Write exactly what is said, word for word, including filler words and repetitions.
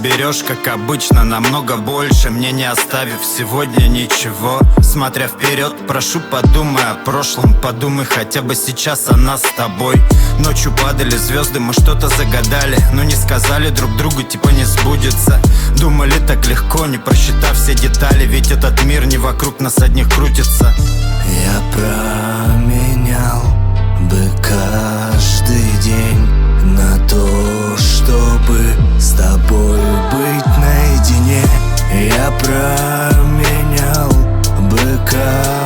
соберешь, как обычно, намного больше, мне не оставив сегодня ничего. Смотря вперед, прошу, подумай о прошлом, подумай хотя бы сейчас о нас с тобой. Ночью падали звезды, мы что-то загадали, но не сказали друг другу, типа не сбудется. Думали так легко, не просчитав все детали, ведь этот мир не вокруг нас одних крутится. Я променял бы каждый день на то, чтобы с тобою быть наедине. Я променял бы каждый